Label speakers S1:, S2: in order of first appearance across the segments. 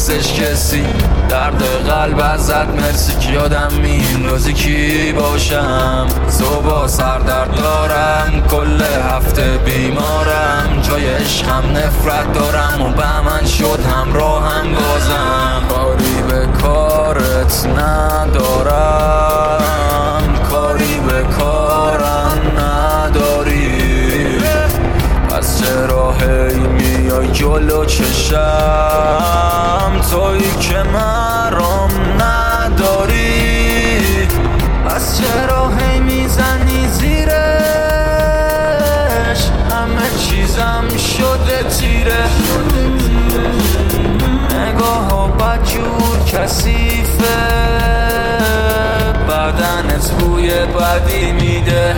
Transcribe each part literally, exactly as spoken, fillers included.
S1: نیستش کسی. درد قلب ازت مرسی که یادم میندازی کی باشم. صبح سردرد دارم، کل هفته بیمارم، جای عشقم نفرت دارم و به من شد همراهم بازم. کاری به کارت ندارم، کاری به کارم نداری، پس چرا هی میای جلو چشم؟ تویی که مرام نداری، پس چرا هی میزنی زیرش؟ همه چیزم شده تیره، نگاه ها بدجور کثیفه، بدنت بوی بدی میده.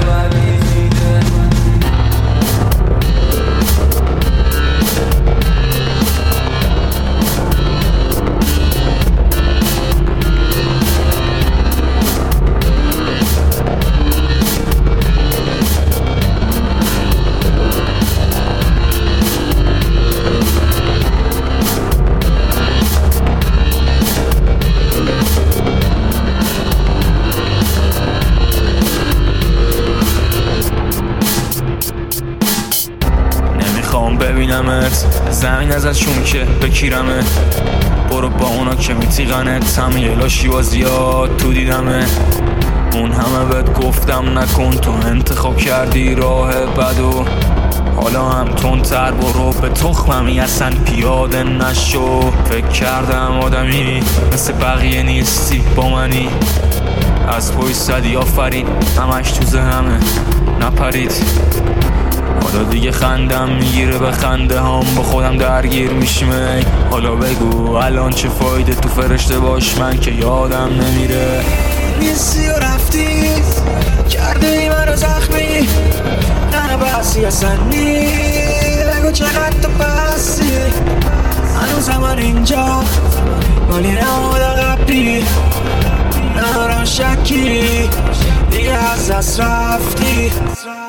S1: نمیخوام ببینمت زمین ازت شون که بکیرمه، برو با اونا که میتیغنت، همه یه لاشی و زیاد تو دیدمه. اون همه بهت گفتم نکن، تو انتخاب کردی راه بدو، حالا هم تندتر برو، به تخممی اصلا پیاده نشو. فکر کردم آدمی مثل بقیه نیستی، با منی از پای صدی آفرین، همش تو ذهنمه نپرید. حالا دیگه خندم میگیره به خنده هم، با خودم درگیر میشم. حالا بگو الان چه فایده تو فرشته باش من که یادم نمیره.
S2: نیستی و رفتی کرده ای منو زخمی، نه بحثی اصلا نی، بگو چقدر تو بستی. هنوز من اینجا ولی نماد قبلی، ندارم شکی دیگه از دست رفتی.